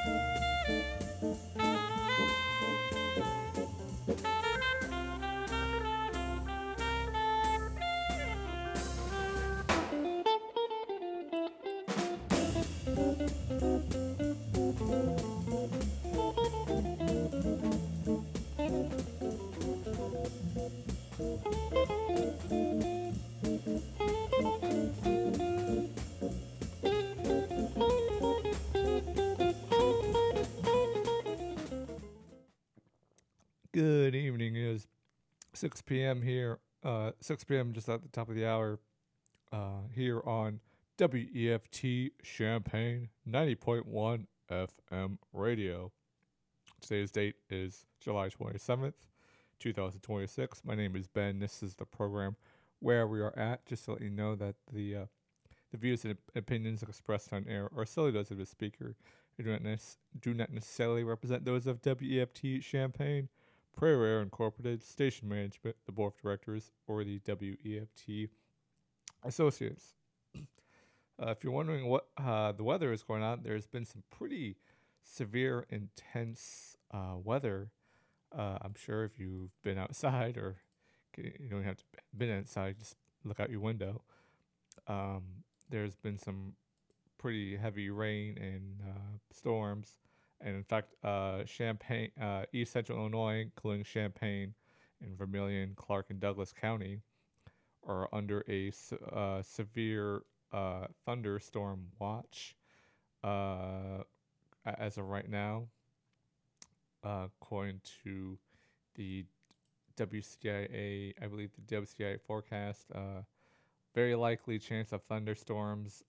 Good evening. It is 6 p.m. here. 6 p.m. just at the top of the hour. Here on WEFT Champaign 90.1 FM radio. Today's date is July 27th, 2026. My name is Ben. This is the program where we are at. Just to let you know that the views and opinions expressed on air are solely those of the speaker and do not necessarily represent those of WEFT Champaign, Prairie Air Incorporated, station management, the board of directors, or the WEFT associates. If you're wondering what the weather is going on, there's been some pretty severe, intense weather. I'm sure if you've been outside or you don't have to been outside, just look out your window. Um, there's been some pretty heavy rain and storms, and in fact, Champaign, East Central Illinois, including Champaign and Vermilion, Clark, and Douglas County, are under a severe thunderstorm watch uh, as of right now, according to the WCIA. I believe the WCIA forecast. Very likely chance of thunderstorms.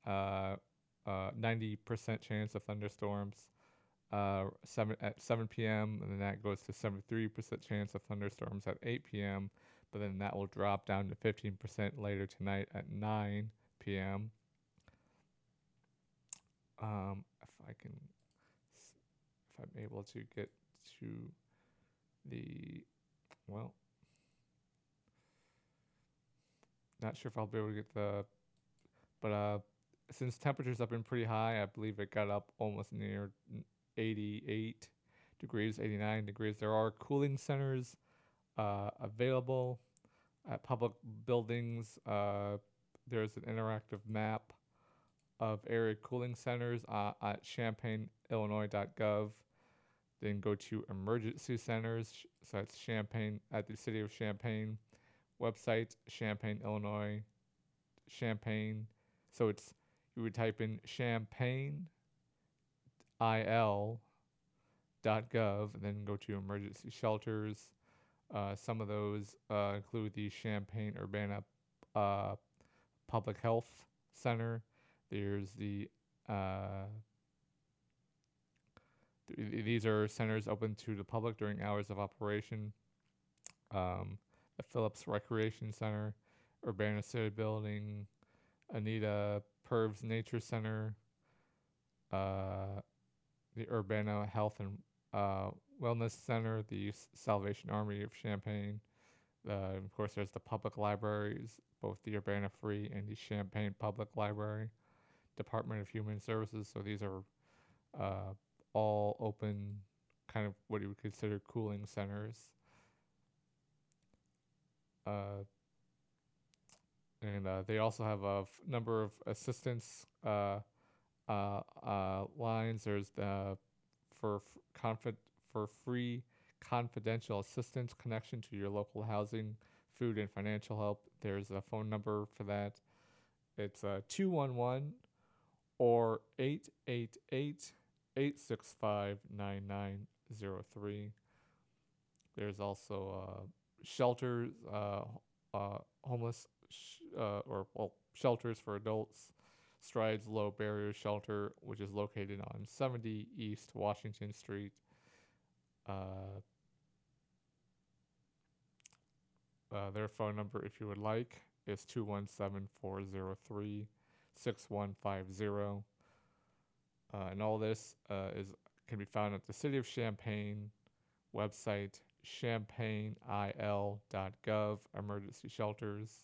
90% chance of thunderstorms. 7 p.m. and then that goes to 73% chance of thunderstorms at 8 p.m. But then that will drop down to 15% later tonight at 9 p.m. If I can, if I'm able to get to the, well, not sure if I'll be able to get but since temperatures have been pretty high, I believe it got up almost near 88 degrees, 89 degrees. There are cooling centers available at public buildings. There's an interactive map of area cooling centers at champaignillinois.gov. Then go to emergency centers. So that's Champaign at the City of Champaign website, Champaign, Illinois, Champaign. So it's you would type in champaignil.gov and then go to emergency shelters. Some of those include the Champaign Urbana Public Health Center. There's these are centers open to the public during hours of operation. The Phillips Recreation Center, Urbana City Building, Anita Purves Nature Center, the Urbana Health and Wellness Center, the Salvation Army of Champaign. Of course, there's the public libraries, both the Urbana Free and the Champaign Public Library, Department of Human Services. So these are all open, kind of what you would consider cooling centers. And they also have a number of assistance lines. There's the for free confidential assistance connection to your local housing, food, and financial help. There's a phone number for that. It's 211 or 888-865-9903. There's also shelters, homeless shelters for adults. Strides Low Barrier Shelter, which is located on 70 East Washington Street. Their phone number, if you would like, is 217-403-6150. And all this can be found at the City of Champaign website, champaign.il.gov, emergency shelters.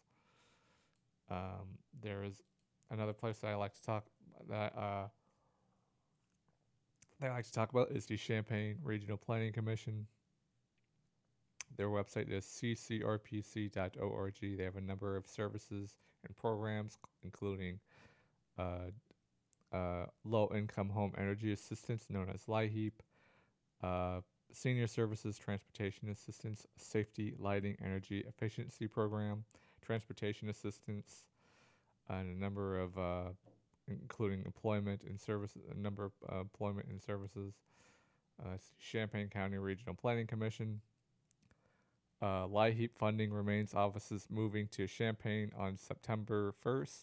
There is another place that I like to talk that that I like to talk about is the Champaign Regional Planning Commission. Their website is ccrpc.org. They have a number of services and programs, including uh, low income home energy assistance, known as LIHEAP, uh, senior services transportation assistance, safety, lighting, energy efficiency program, transportation assistance, and a number of including employment and services, a number of employment and services. Champaign County Regional Planning Commission. LIHEAP funding remains offices moving to Champaign on September 1st.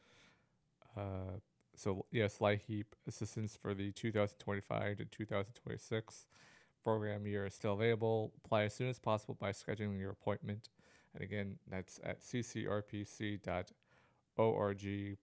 So yes, LIHEAP assistance for the 2025 to 2026 program year is still available. Apply as soon as possible by scheduling your appointment. And again, that's at ccrpc.org.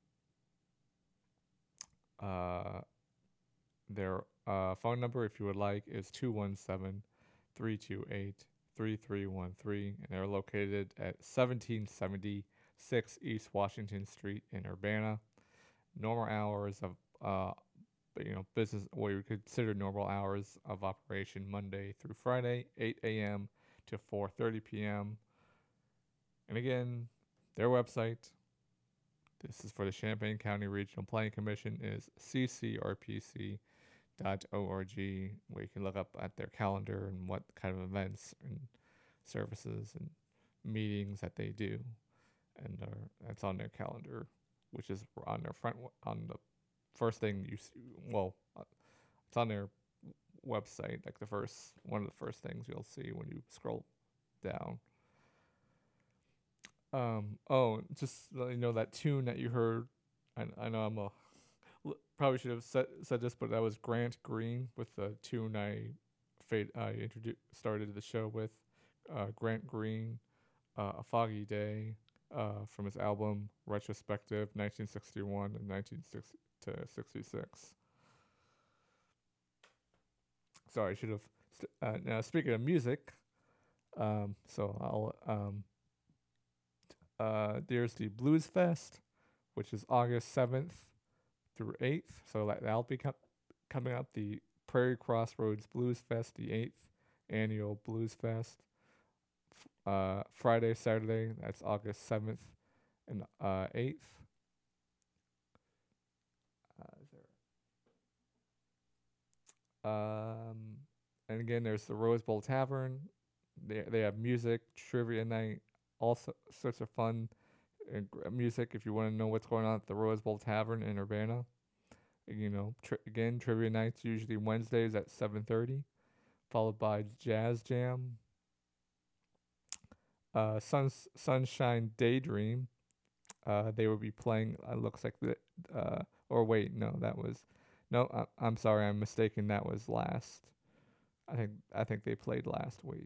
Their phone number, if you would like, is 217 328 3313, and they're located at 1776 East Washington Street in Urbana. Normal hours of business, what you would consider normal hours of operation, Monday through Friday, 8 a.m. to 4:30 p.m. And again, their website, this is for the Champaign County Regional Planning Commission, is ccrpc.org, where you can look up at their calendar and what kind of events and services and meetings that they do, and that's on their calendar, which is on their on the first thing you see. Well, it's on their website, like one of the first things you'll see when you scroll down. Just let you know, that tune that you heard, I know probably should have said this, but that was Grant Green with the tune I started the show with. Grant Green, A Foggy Day, from his album Retrospective 1961 and 1966. Sorry, I should have. Now, speaking of music, so there's the Blues Fest, which is August 7th through 8th. So that'll be coming up. The Prairie Crossroads Blues Fest, the 8th annual Blues Fest. Friday, Saturday, that's August 7th and 8th. And again, there's the Rose Bowl Tavern. They have music, trivia night, all sorts of fun music. If you want to know what's going on at the Rose Bowl Tavern in Urbana, again, trivia nights usually Wednesdays at 7:30, followed by Jazz Jam. Sunshine Daydream. They will be playing. Looks like or wait, no, that was. No, I'm sorry, I'm mistaken. That was last. I think they played last week.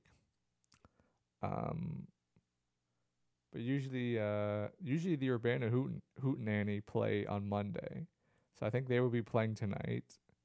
But usually the Urbana Hootenanny play on Monday, so I think they will be playing tonight.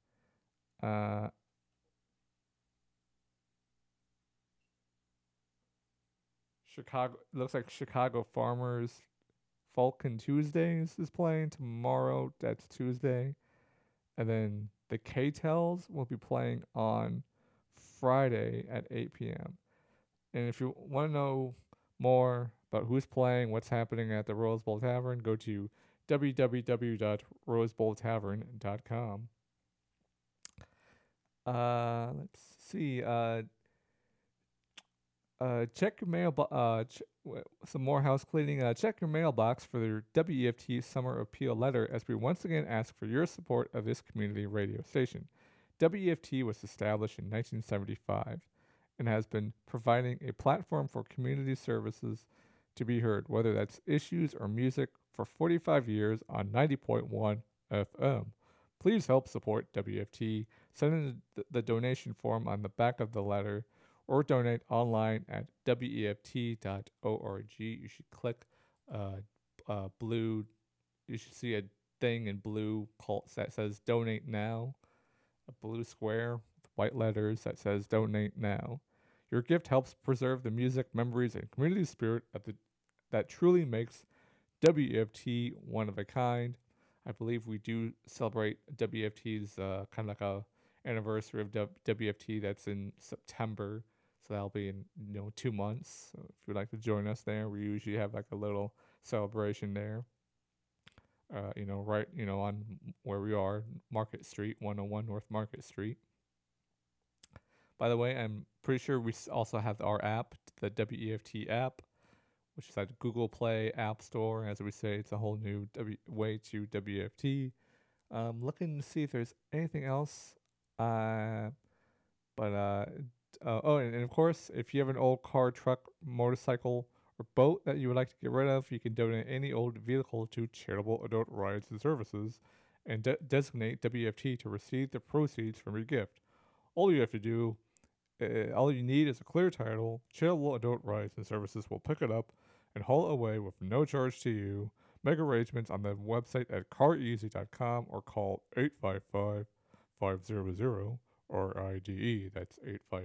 Chicago, looks like Chicago Farmers Falcon Tuesdays is playing tomorrow. That's Tuesday. And then the K-Tells will be playing on Friday at 8 p.m. And if you want to know more about who's playing, what's happening at the Rose Bowl Tavern, go to www.rosebowltavern.com. Let's see. Check your mail. Some more house cleaning. Check your mailbox for the WEFT Summer Appeal letter, as we once again ask for your support of this community radio station. WEFT was established in 1975 and has been providing a platform for community services to be heard, whether that's issues or music, for 45 years on 90.1 FM. Please help support WEFT. Send in the donation form on the back of the letter, or donate online at weft.org. You should click blue. You should see a thing in blue that says "Donate Now." A blue square with white letters that says "Donate Now." Your gift helps preserve the music, memories, and community spirit that truly makes WEFT one of a kind. I believe we do celebrate WEFT's kind of like a anniversary of WFT. That's in September, so that'll be in 2 months. So if you'd like to join us there, we usually have like a little celebration there. Right, on where we are, Market Street, 101 North Market Street. By the way, I'm pretty sure we also have our app, the WEFT app, which is at Google Play, App Store. As we say, it's a whole new way to WFT. Looking to see if there's anything else. And of course, if you have an old car, truck, motorcycle, or boat that you would like to get rid of, you can donate any old vehicle to Charitable Adult Rides and Services and designate WFT to receive the proceeds from your gift. All you need is a clear title. Charitable Adult Rides and Services will pick it up and haul it away with no charge to you. Make arrangements on the website at careasy.com or call 855-500-RIDE. That's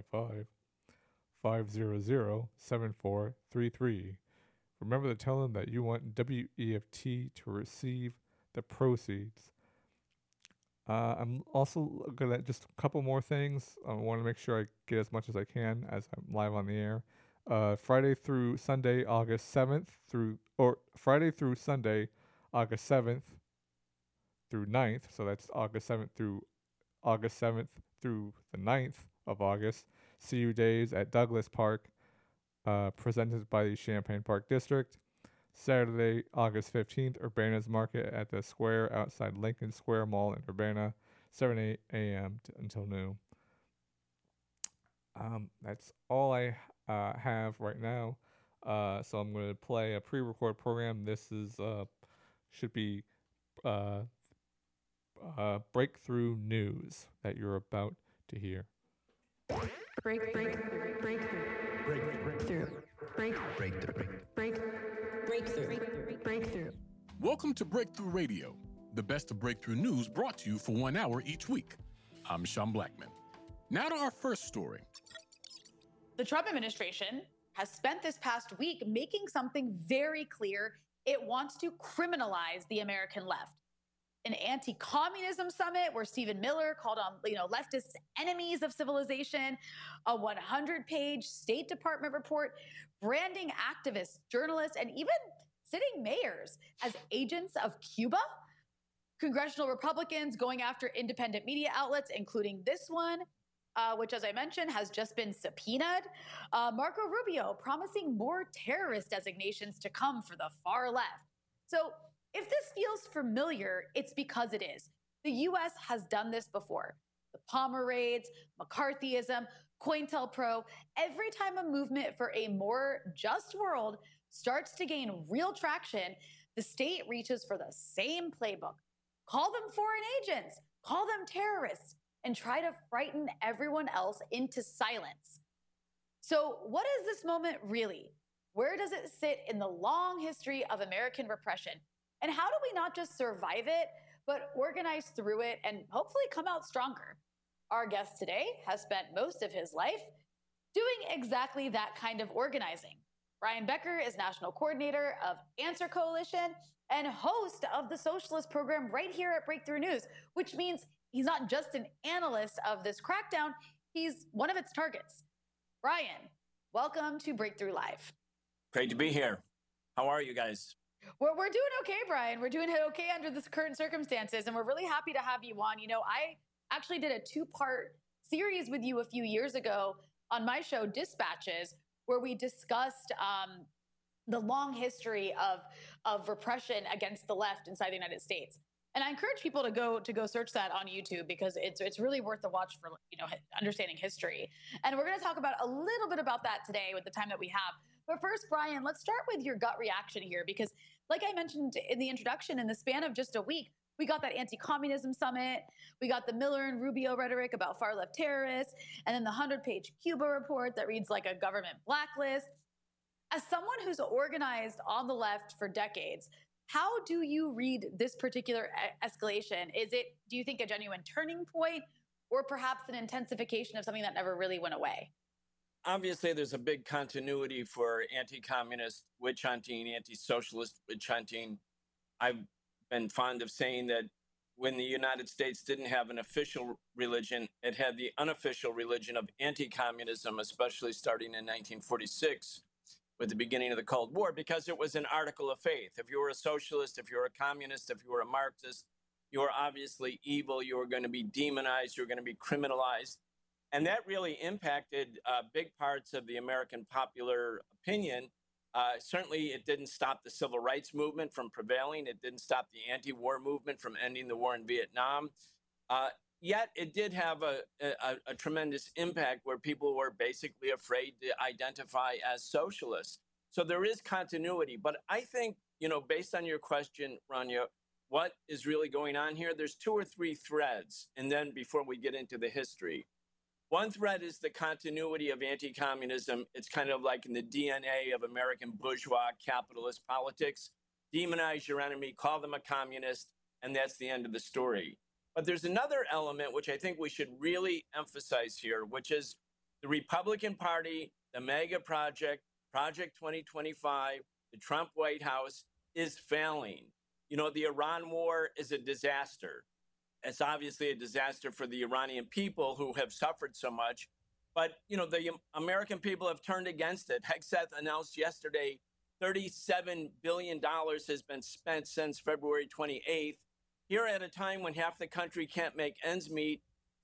855-500-7433. Remember to tell them that you want WEFT to receive the proceeds. I'm also looking at just a couple more things. I want to make sure I get as much as I can as I'm live on the air. Friday through Sunday, August 7th Friday through Sunday, August 7th through 9th. So that's August 7th through the 9th of August. CU Days at Douglas Park, presented by the Champaign Park District. Saturday, August 15th, Urbana's Market at the Square outside Lincoln Square Mall in Urbana, 7 a.m. until noon. That's all I have right now. So I'm going to play a pre-record program. This is should be breakthrough news that you're about to hear. Breakthrough. Welcome to Breakthrough Radio, the best of breakthrough news brought to you for 1 hour each week. I'm Sean Blackman. Now to our first story. The Trump administration has spent this past week making something very clear. It wants to criminalize the American left. An anti-communism summit where Stephen Miller called on, leftists enemies of civilization, a 100-page State Department report, branding activists, journalists, and even sitting mayors as agents of Cuba. Congressional Republicans going after independent media outlets, including this one, which, as I mentioned, has just been subpoenaed. Marco Rubio promising more terrorist designations to come for the far left. So if this feels familiar, it's because it is. The U.S. has done this before. The Palmer raids, McCarthyism, COINTELPRO. Every time a movement for a more just world starts to gain real traction, the state reaches for the same playbook. Call them foreign agents, call them terrorists, and try to frighten everyone else into silence. So what is this moment really? Where does it sit in the long history of American repression? And how do we not just survive it, but organize through it and hopefully come out stronger? Our guest today has spent most of his life doing exactly that kind of organizing. Brian Becker is National Coordinator of Answer Coalition and host of the Socialist Program right here at Breakthrough News, which means he's not just an analyst of this crackdown, he's one of its targets. Brian, welcome to Breakthrough Live. Great to be here. How are you guys? We're doing okay, Brian. We're doing okay under the current circumstances, and we're really happy to have you on. I actually did a 2-part series with you a few years ago on my show, Dispatches, where we discussed the long history of repression against the left inside the United States. And I encourage people to go search that on YouTube because it's really worth the watch for understanding history. And we're going to talk about a little bit about that today with the time that we have. But first, Brian, let's start with your gut reaction here because, like I mentioned in the introduction, in the span of just a week, we got that anti-communism summit, we got the Miller and Rubio rhetoric about far-left terrorists, and then the 100-page Cuba report that reads like a government blacklist. As someone who's organized on the left for decades, how do you read this particular escalation? Do you think, a genuine turning point or perhaps an intensification of something that never really went away? Obviously, there's a big continuity for anti-communist witch hunting, anti-socialist witch hunting. I've been fond of saying that when the United States didn't have an official religion, it had the unofficial religion of anti-communism, especially starting in 1946 with the beginning of the Cold War, because it was an article of faith. If you were a socialist, if you were a communist, if you were a Marxist, you were obviously evil. You were going to be demonized. You were going to be criminalized. And that really impacted big parts of the American popular opinion. Certainly, it didn't stop the civil rights movement from prevailing. It didn't stop the anti-war movement from ending the war in Vietnam. Yet it did have a tremendous impact where people were basically afraid to identify as socialists. So there is continuity. But I think, based on your question, Rania, what is really going on here? There's 2 or 3 threads. And then before we get into the history, one thread is the continuity of anti-communism. It's kind of like in the DNA of American bourgeois capitalist politics. Demonize your enemy, call them a communist, and that's the end of the story. But there's another element which I think we should really emphasize here, which is the Republican Party, the MAGA project, Project 2025, the Trump White House is failing. The Iran war is a disaster. It's obviously a disaster for the Iranian people who have suffered so much. But, the American people have turned against it. Hegseth announced yesterday $37 billion has been spent since February 28th. Here at a time when half the country can't make ends meet,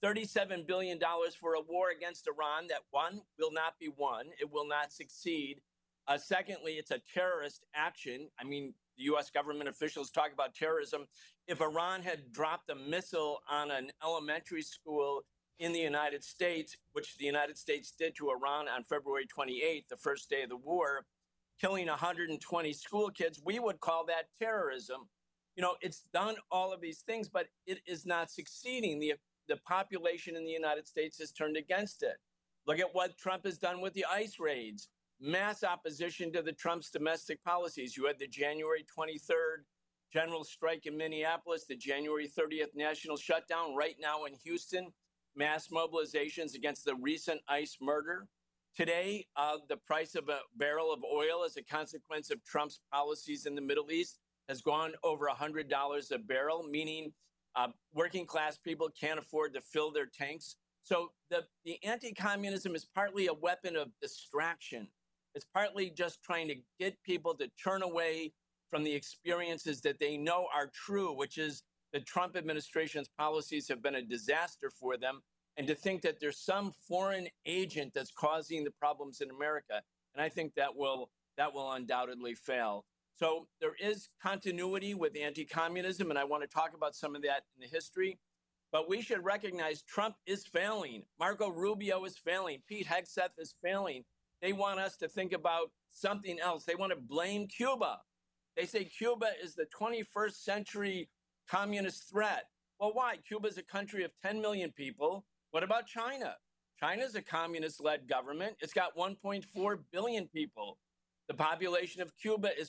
$37 billion for a war against Iran that, one, will not be won. It will not succeed. Secondly, it's a terrorist action. I mean, the U.S. government officials talk about terrorism. If Iran had dropped a missile on an elementary school in the United States, which the United States did to Iran on February 28th, the first day of the war, killing 120 school kids, we would call that terrorism. It's done all of these things, but it is not succeeding. The population in the United States has turned against it. Look at what Trump has done with the ICE raids. Mass opposition to the Trump's domestic policies. You had the January 23rd general strike in Minneapolis, the January 30th national shutdown right now in Houston, mass mobilizations against the recent ICE murder. Today, the price of a barrel of oil as a consequence of Trump's policies in the Middle East has gone over $100 a barrel, meaning working class people can't afford to fill their tanks. So the anti-communism is partly a weapon of distraction. It's partly just trying to get people to turn away from the experiences that they know are true, which is the Trump administration's policies have been a disaster for them, and to think that there's some foreign agent that's causing the problems in America. And I think that will undoubtedly fail. So there is continuity with anti-communism, and I want to talk about some of that in the history. But we should recognize Trump is failing. Marco Rubio is failing. Pete Hegseth is failing. They want us to think about something else. They want to blame Cuba. They say Cuba is the 21st century communist threat. Well, why? Cuba is a country of 10 million people. What about China? China is a communist-led government. It's got 1.4 billion people. The population of Cuba is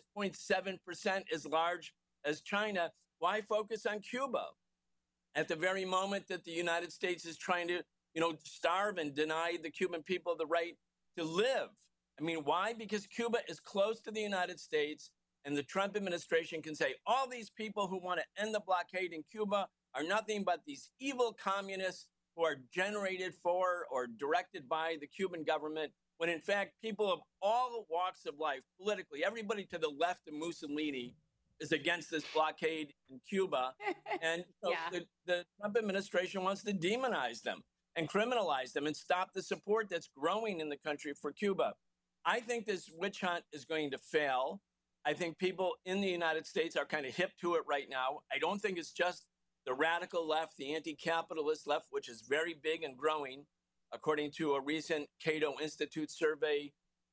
0.7% as large as China. Why focus on Cuba? At the very moment that the United States is trying to, starve and deny the Cuban people the right to live. I mean, why? Because Cuba is close to the United States, and the Trump administration can say all these people who want to end the blockade in Cuba are nothing but these evil communists who are generated for or directed by the Cuban government, when in fact, people of all walks of life, politically, everybody to the left of Mussolini is against this blockade in Cuba. And so the Trump administration wants to demonize them and criminalize them and stop the support that's growing in the country for Cuba. I think this witch hunt is going to fail. I think people in the United States are kind of hip to it right now. I don't think it's just the radical left, the anti-capitalist left, which is very big and growing. According to a recent Cato Institute survey,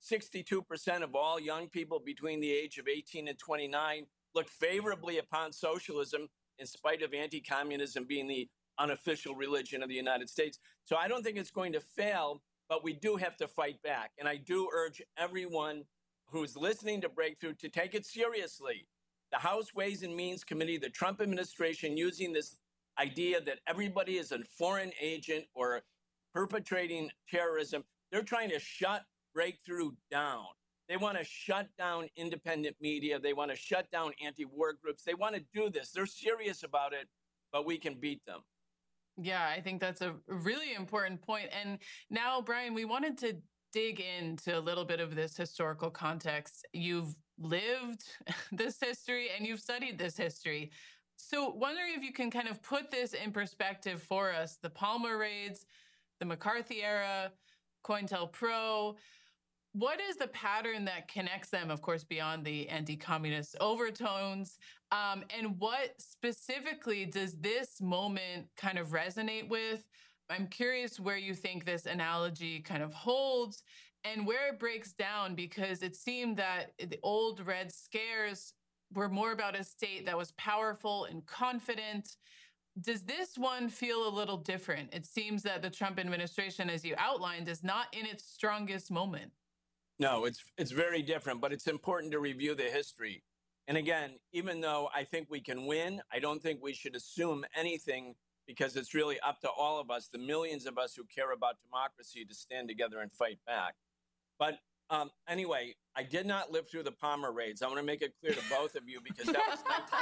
62% of all young people between the age of 18 and 29 look favorably upon socialism, in spite of anti-communism being the unofficial religion of the United States. So I don't think it's going to fail, but we do have to fight back. And I do urge everyone who's listening to Breakthrough to take it seriously. The House Ways and Means Committee, the Trump administration, using this idea that everybody is a foreign agent or perpetrating terrorism, they're trying to shut Breakthrough down. They want to shut down independent media. They want to shut down anti-war groups. They want to do this. They're serious about it. but we can beat them. Yeah, I think that's a really important point. And now, Brian, we wanted to dig into a little bit of this historical context. You've lived this history and you've studied this history. So, wondering if you can kind of put this in perspective for us, the Palmer raids, the McCarthy era, COINTELPRO. What is the pattern that connects them, of course, beyond the anti-communist overtones? And what specifically does this moment kind of resonate with? I'm curious where you think this analogy kind of holds and where it breaks down, because it seemed that the old Red Scares were more about a state that was powerful and confident. Does this one feel a little different? It seems that the Trump administration, as you outlined, is not in its strongest moment. No, it's very different, but it's important to review the history. And again, even though I think we can win, I don't think we should assume anything, because it's really up to all of us, the millions of us who care about democracy, to stand together and fight back. But anyway, I did not live through the Palmer raids. I want to make it clear to both of you, because that was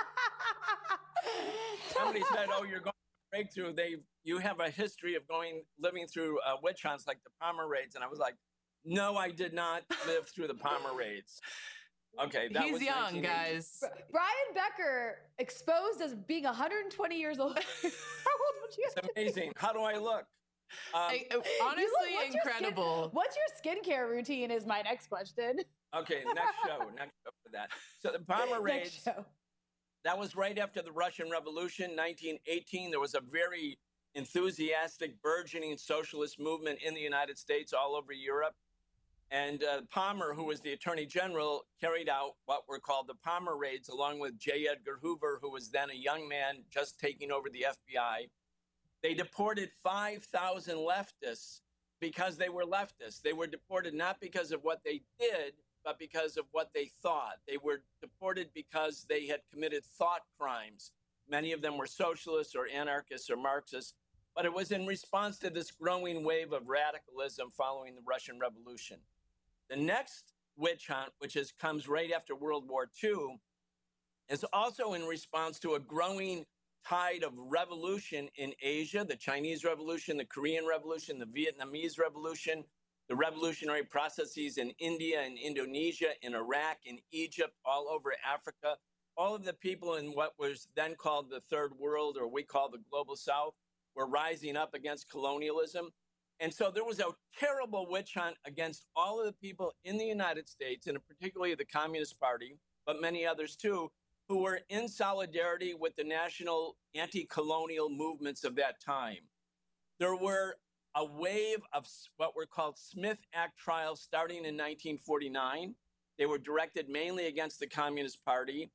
somebody said, "Oh, you're going to breakthrough. You have a history of living through witch hunts like the Palmer raids," and I was like, "No, I did not live through the Palmer raids." Okay, that He's was young, guys. Brian Becker exposed as being 120 years old. How old would you? It's amazing. How do I look? Honestly, incredible. What's your skincare routine is my next question. Okay, next show for that. So the Palmer raids, that was right after the Russian Revolution, 1918. There was a very enthusiastic, burgeoning socialist movement in the United States, all over Europe. And Palmer, who was the Attorney General, carried out what were called the Palmer raids, along with J. Edgar Hoover, who was then a young man just taking over the FBI. They deported 5,000 leftists because they were leftists. They were deported not because of what they did, but because of what they thought. They were deported because they had committed thought crimes. Many of them were socialists or anarchists or Marxists, but it was in response to this growing wave of radicalism following the Russian Revolution. The next witch hunt, which comes right after World War II, is also in response to a growing tide of revolution in Asia, the Chinese Revolution, the Korean Revolution, the Vietnamese Revolution, the revolutionary processes in India and Indonesia, in Iraq, in Egypt, all over Africa. All of the people in what was then called the Third World, or we call the Global South, were rising up against colonialism. And so there was a terrible witch hunt against all of the people in the United States, and particularly the Communist Party, but many others too, who were in solidarity with the national anti-colonial movements of that time. There were a wave of what were called Smith Act trials starting in 1949. They were directed mainly against the Communist Party.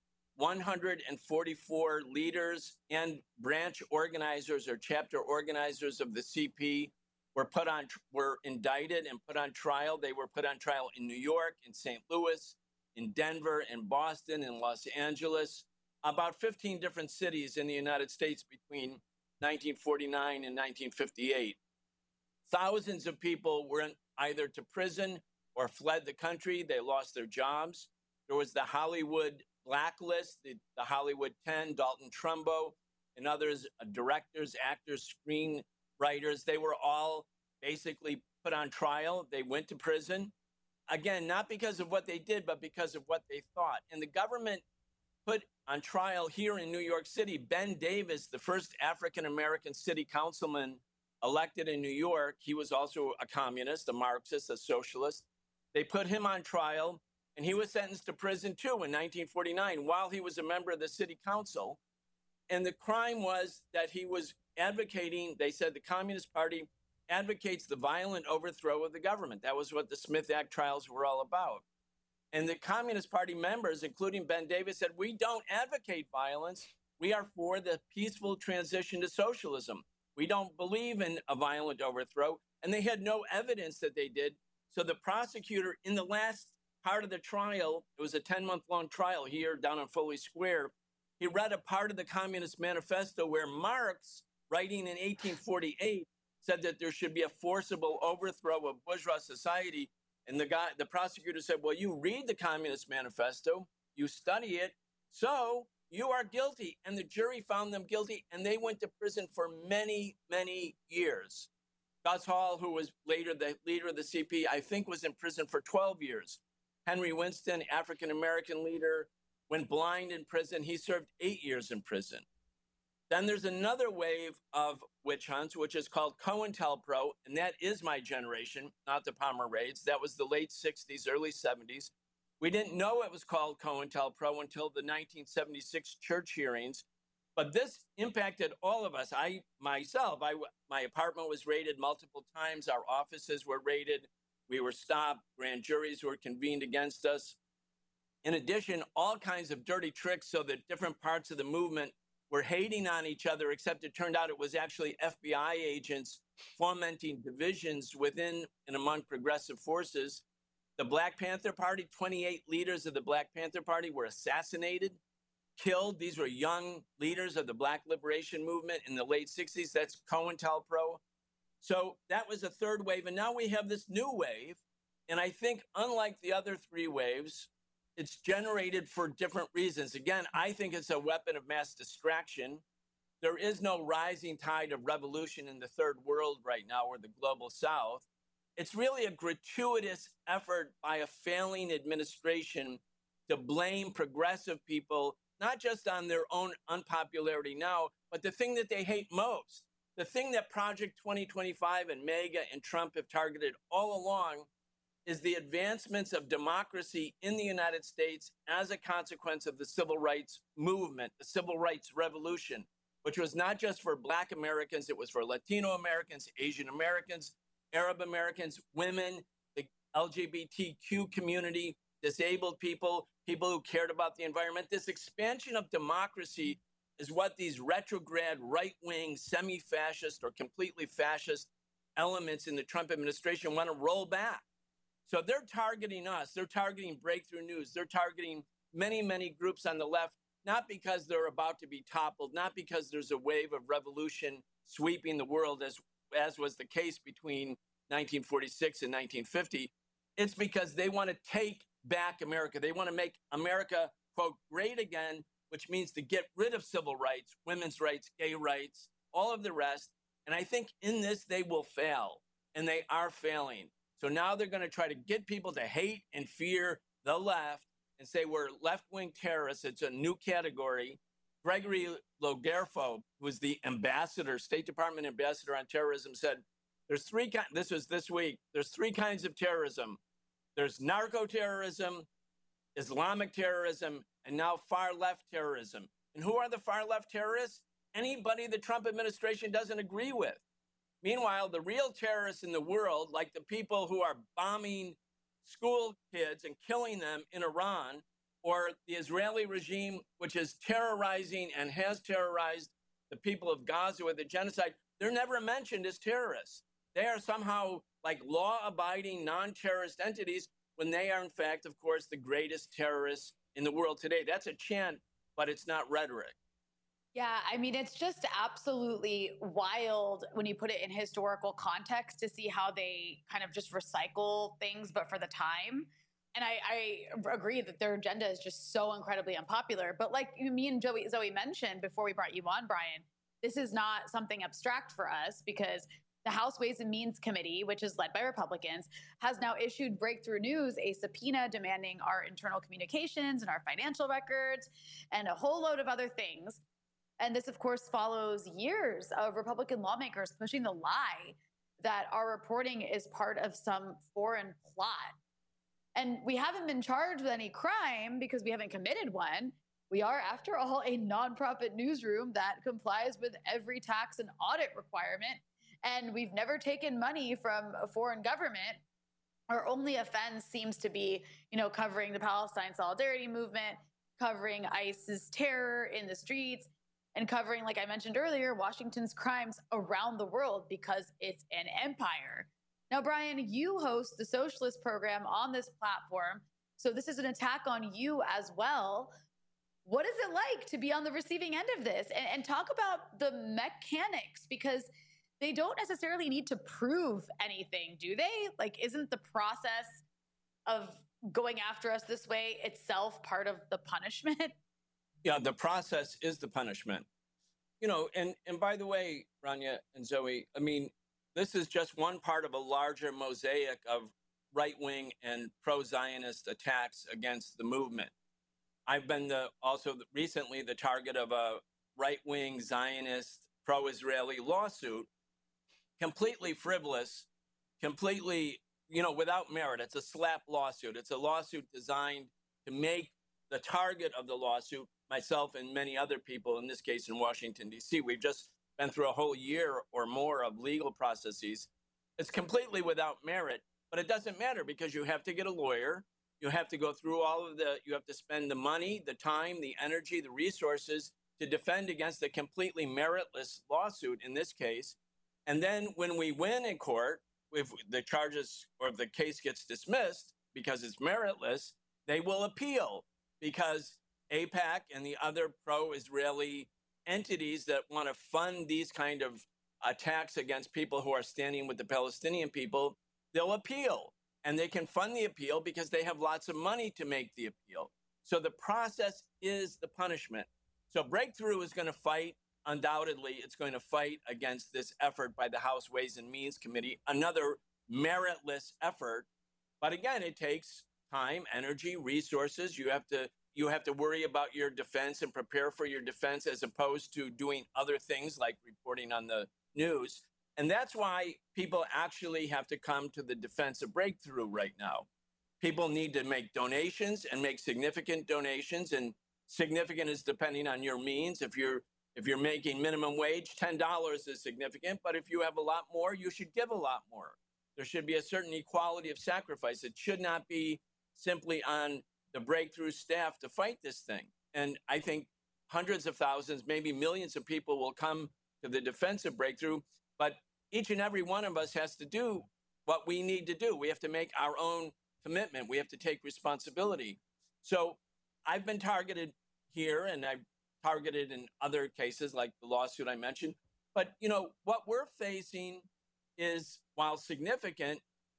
144 leaders and branch organizers or chapter organizers of the CP were indicted and put on trial. They were put on trial in New York, in St. Louis, in Denver, in Boston, in Los Angeles, about 15 different cities in the United States between 1949 and 1958. Thousands of people went either to prison or fled the country. They lost their jobs. There was the Hollywood blacklist, the Hollywood 10, Dalton Trumbo, and others, directors, actors, screenwriters. They were all basically put on trial. They went to prison. Again, not because of what they did, but because of what they thought. And the government put on trial here in New York City Ben Davis, the first African-American city councilman elected in New York. He was also a communist, a Marxist, a socialist. They put him on trial, and he was sentenced to prison too in 1949 while he was a member of the city council. And the crime was that he was advocating, they said the Communist Party advocates the violent overthrow of the government. That was what the Smith Act trials were all about. And the Communist Party members, including Ben Davis, said, we don't advocate violence. We are for the peaceful transition to socialism. We don't believe in a violent overthrow. And they had no evidence that they did. So the prosecutor, in the last part of the trial, it was a 10-month-long trial here down on Foley Square, he read a part of the Communist Manifesto where Marx, writing in 1848, said that there should be a forcible overthrow of bourgeois society. And the prosecutor said, well, you read the Communist Manifesto, you study it, so you are guilty. And the jury found them guilty, and they went to prison for many, many years. Gus Hall, who was later the leader of the CP, I think was in prison for 12 years. Henry Winston, African-American leader, went blind in prison. He served 8 years in prison. Then there's another wave of witch hunts, which is called COINTELPRO, and that is my generation, not the Palmer raids. That was the late 60s, early 70s. We didn't know it was called COINTELPRO until the 1976 church hearings, but this impacted all of us. My apartment was raided multiple times. Our offices were raided. We were stopped. Grand juries were convened against us. In addition, all kinds of dirty tricks so that different parts of the movement were hating on each other, except it turned out it was actually FBI agents fomenting divisions within and among progressive forces. The Black Panther Party, 28 leaders of the Black Panther Party were assassinated, killed. These were young leaders of the Black Liberation Movement in the late 60s. That's COINTELPRO. So that was a third wave. And now we have this new wave. And I think unlike the other three waves, it's generated for different reasons. Again, I think it's a weapon of mass distraction. There is no rising tide of revolution in the third world right now or the global south. It's really a gratuitous effort by a failing administration to blame progressive people, not just on their own unpopularity now, but the thing that they hate most, the thing that Project 2025 and MAGA and Trump have targeted all along, is the advancements of democracy in the United States as a consequence of the civil rights movement, the civil rights revolution, which was not just for Black Americans, it was for Latino Americans, Asian Americans, Arab Americans, women, the LGBTQ community, disabled people, people who cared about the environment. This expansion of democracy is what these retrograde, right-wing, semi-fascist or completely fascist elements in the Trump administration want to roll back. So they're targeting us. They're targeting Breakthrough News. They're targeting many, many groups on the left, not because they're about to be toppled, not because there's a wave of revolution sweeping the world, as was the case between 1946 and 1950. It's because they want to take back America. They want to make America, quote, great again, which means to get rid of civil rights, women's rights, gay rights, all of the rest. And I think in this, they will fail, and they are failing. So now they're going to try to get people to hate and fear the left and say we're left-wing terrorists. It's a new category. Gregory Logerfo, who is the ambassador, State Department ambassador on terrorism, said there's three kinds. This was this week. There's three kinds of terrorism. There's narco-terrorism, Islamic terrorism, and now far-left terrorism. And who are the far-left terrorists? Anybody the Trump administration doesn't agree with. Meanwhile, the real terrorists in the world, like the people who are bombing school kids and killing them in Iran, or the Israeli regime, which is terrorizing and has terrorized the people of Gaza with the genocide, they're never mentioned as terrorists. They are somehow like law-abiding, non-terrorist entities when they are, in fact, of course, the greatest terrorists in the world today. That's a chant, but it's not rhetoric. Yeah, I mean, it's just absolutely wild when you put it in historical context to see how they kind of just recycle things, but for the time. And I agree that their agenda is just so incredibly unpopular. But like me and Zoe mentioned before we brought you on, Brian, this is not something abstract for us because the House Ways and Means Committee, which is led by Republicans, has now issued Breakthrough News a subpoena demanding our internal communications and our financial records and a whole load of other things. And this, of course, follows years of Republican lawmakers pushing the lie that our reporting is part of some foreign plot. And we haven't been charged with any crime because we haven't committed one. We are, after all, a nonprofit newsroom that complies with every tax and audit requirement. And we've never taken money from a foreign government. Our only offense seems to be, covering the Palestine Solidarity Movement, covering ISIS terror in the streets, and covering, like I mentioned earlier, Washington's crimes around the world because it's an empire. Now, Brian, you host the Socialist program on this platform, so this is an attack on you as well. What is it like to be on the receiving end of this? And talk about the mechanics, because they don't necessarily need to prove anything, do they? Like, isn't the process of going after us this way itself part of the punishment? Yeah, the process is the punishment. And by the way, Rania and Zoe, I mean, this is just one part of a larger mosaic of right-wing and pro-Zionist attacks against the movement. I've been also recently the target of a right-wing Zionist pro-Israeli lawsuit, completely frivolous, completely, without merit. It's a slap lawsuit. It's a lawsuit designed to make the target of the lawsuit myself and many other people, in this case in Washington, D.C. We've just been through a whole year or more of legal processes. It's completely without merit, but it doesn't matter because you have to get a lawyer. You have to go through you have to spend the money, the time, the energy, the resources to defend against a completely meritless lawsuit in this case. And then when we win in court, if the charges or if the case gets dismissed because it's meritless, they will appeal because AIPAC and the other pro-Israeli entities that want to fund these kind of attacks against people who are standing with the Palestinian people, they'll appeal. And they can fund the appeal because they have lots of money to make the appeal. So the process is the punishment. So Breakthrough is going to fight, undoubtedly, it's going to fight against this effort by the House Ways and Means Committee, another meritless effort. But again, it takes time, energy, resources. You have to worry about your defense and prepare for your defense as opposed to doing other things like reporting on the news. And that's why people actually have to come to the defense of Breakthrough right now. People need to make donations and make significant donations, and significant is depending on your means. If you're making minimum wage, $10 is significant, but if you have a lot more, you should give a lot more. There should be a certain equality of sacrifice. It should not be simply on the Breakthrough staff to fight this thing. And I think hundreds of thousands, maybe millions of people will come to the defense of Breakthrough, but each and every one of us has to do what we need to do. We have to make our own commitment. We have to take responsibility. So I've been targeted here, and I've targeted in other cases like the lawsuit I mentioned. But, what we're facing is, while significant,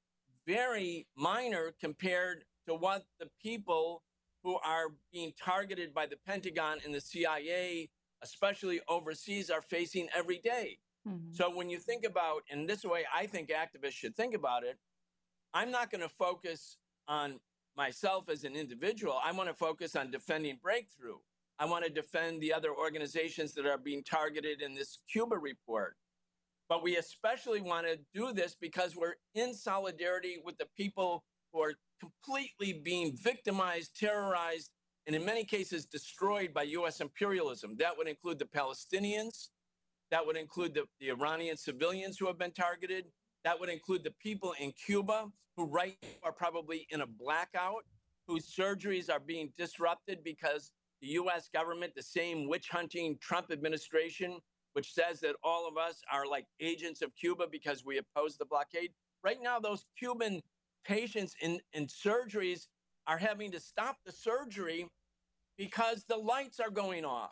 very minor compared to what the people who are being targeted by the Pentagon and the CIA, especially overseas, are facing every day. Mm-hmm. So when you think about, and this way I think activists should think about it, I'm not going to focus on myself as an individual. I want to focus on defending Breakthrough. I want to defend the other organizations that are being targeted in this Cuba report. But we especially want to do this because we're in solidarity with the people who are completely being victimized, terrorized, and in many cases destroyed by U.S. imperialism. That would include the Palestinians. That would include the Iranian civilians who have been targeted. That would include the people in Cuba who right now are probably in a blackout, whose surgeries are being disrupted because the U.S. government, the same witch-hunting Trump administration, which says that all of us are like agents of Cuba because we oppose the blockade. Right now, those Cuban patients in surgeries are having to stop the surgery because the lights are going off.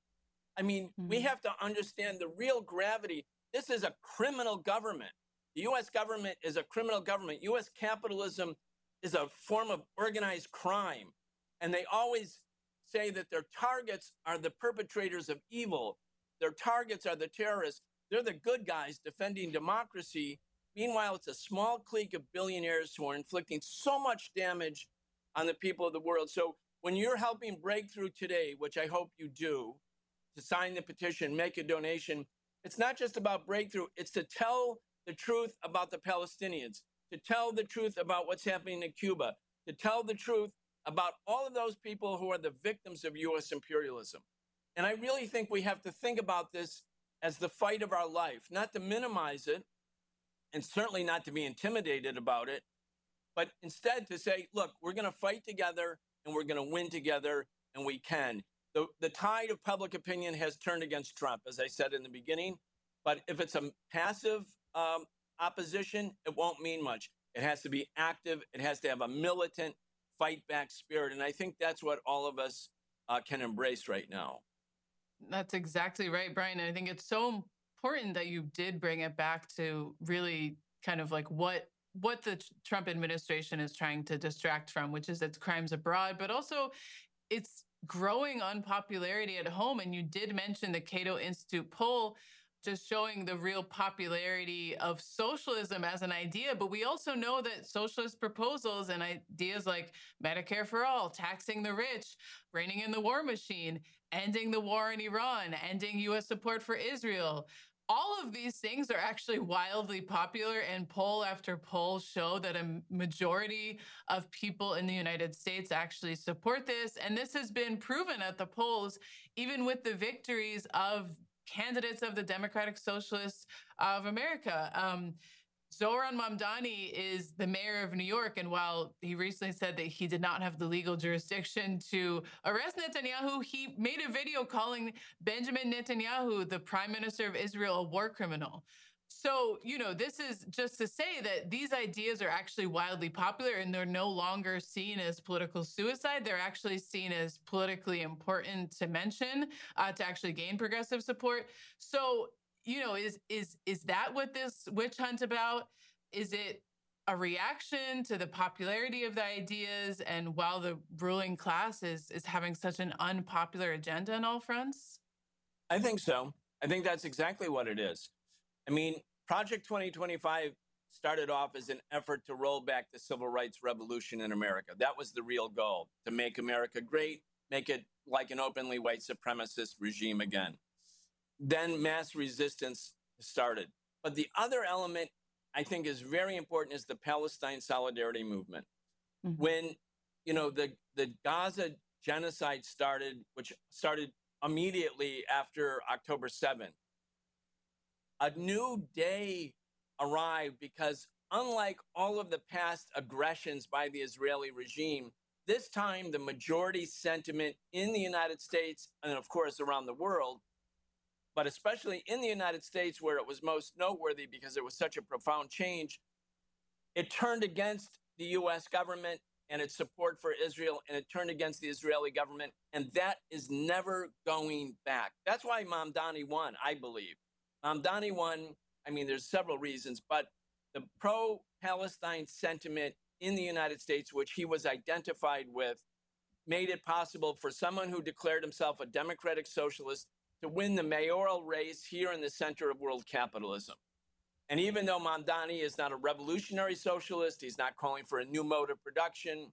I mean, we have to understand the real gravity. This is a criminal government. The U.S. government is a criminal government. U.S. capitalism is a form of organized crime. And they always say that their targets are the perpetrators of evil. Their targets are the terrorists. They're the good guys defending democracy. Meanwhile, it's a small clique of billionaires who are inflicting so much damage on the people of the world. So when you're helping Breakthrough today, which I hope you do, to sign the petition, make a donation, it's not just about Breakthrough. It's to tell the truth about the Palestinians, to tell the truth about what's happening in Cuba, to tell the truth about all of those people who are the victims of U.S. imperialism. And I really think we have to think about this as the fight of our life, not to minimize it, and certainly not to be intimidated about it, but instead to say, look, we're going to fight together and we're going to win together, and we can. The tide of public opinion has turned against Trump, as I said in the beginning. But if it's a passive opposition, it won't mean much. It has to be active. It has to have a militant fight back spirit. And I think that's what all of us can embrace right now. That's exactly right, Brian. And I think it's so important that you did bring it back to really kind of like what the Trump administration is trying to distract from, which is its crimes abroad, but also it's growing unpopularity at home. And you did mention the Cato Institute poll, just showing the real popularity of socialism as an idea. But we also know that socialist proposals and ideas like Medicare for all, taxing the rich, reining in the war machine, ending the war in Iran, ending US support for Israel, all of these things are actually wildly popular, and poll after poll show that a majority of people in the United States actually support this. And this has been proven at the polls, even with the victories of candidates of the Democratic Socialists of America. Zohran Mamdani is the mayor of New York, and while he recently said that he did not have the legal jurisdiction to arrest Netanyahu, he made a video calling Benjamin Netanyahu, the prime minister of Israel, a war criminal. So, this is just to say that these ideas are actually wildly popular, and they're no longer seen as political suicide. They're actually seen as politically important to mention, to actually gain progressive support. So, is that what this witch hunt about? Is it a reaction to the popularity of the ideas, and while the ruling class is having such an unpopular agenda on all fronts? I think so. I think that's exactly what it is. I mean, Project 2025 started off as an effort to roll back the civil rights revolution in America. That was the real goal, to make America great, make it like an openly white supremacist regime again. Then mass resistance started. But the other element I think is very important is the Palestine Solidarity Movement. Mm-hmm. When, the Gaza genocide started, which started immediately after October 7th, a new day arrived because unlike all of the past aggressions by the Israeli regime, this time the majority sentiment in the United States and of course around the world, but especially in the United States where it was most noteworthy because it was such a profound change, it turned against the US government and its support for Israel, and it turned against the Israeli government, and that is never going back. That's why Mamdani won, I believe. Mamdani won, there's several reasons, but the pro-Palestine sentiment in the United States, which he was identified with, made it possible for someone who declared himself a democratic socialist to win the mayoral race here in the center of world capitalism. And even though Mamdani is not a revolutionary socialist, he's not calling for a new mode of production,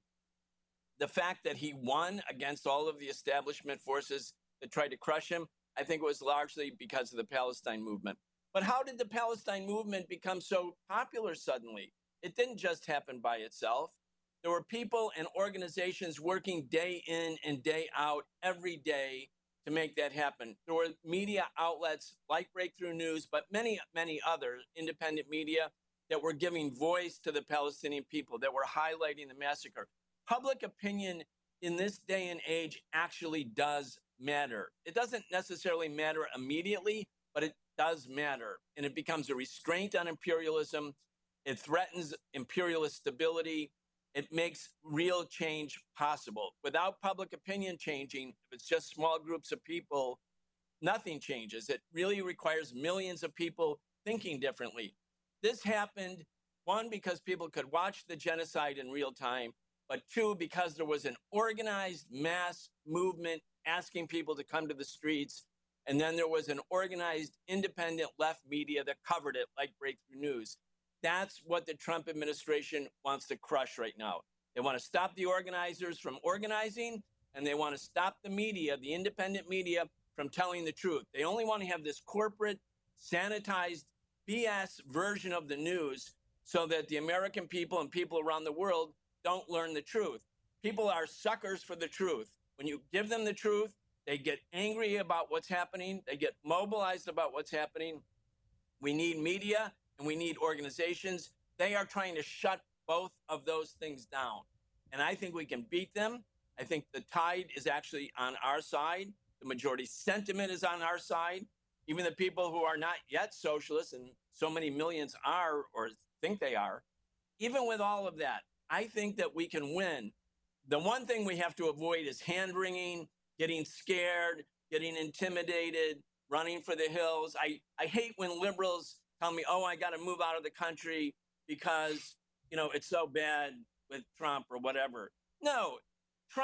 the fact that he won against all of the establishment forces that tried to crush him, I think it was largely because of the Palestine movement. But how did the Palestine movement become so popular suddenly? It didn't just happen by itself. There were people and organizations working day in and day out every day to make that happen. There were media outlets like Breakthrough News, but many, many other independent media that were giving voice to the Palestinian people, that were highlighting the massacre. Public opinion in this day and age actually does matter. It doesn't necessarily matter immediately, but it does matter. And it becomes a restraint on imperialism. It threatens imperialist stability. It makes real change possible. Without public opinion changing, if it's just small groups of people, nothing changes. It really requires millions of people thinking differently. This happened, one, because people could watch the genocide in real time, but two, because there was an organized mass movement asking people to come to the streets. And then there was an organized independent left media that covered it, like Breakthrough News. That's what the Trump administration wants to crush right now. They want to stop the organizers from organizing, and they want to stop the media, the independent media, from telling the truth. They only want to have this corporate, sanitized BS version of the news so that the American people and people around the world don't learn the truth. People are suckers for the truth. When you give them the truth, they get angry about what's happening. They get mobilized about what's happening. We need media and we need organizations. They are trying to shut both of those things down. And I think we can beat them. I think the tide is actually on our side. The majority sentiment is on our side. Even the people who are not yet socialists, and so many millions are or think they are, even with all of that, I think that we can win. The one thing we have to avoid is hand-wringing, getting scared, getting intimidated, running for the hills. I hate when liberals tell me, oh, I got to move out of the country because, it's so bad with Trump or whatever. No, Trump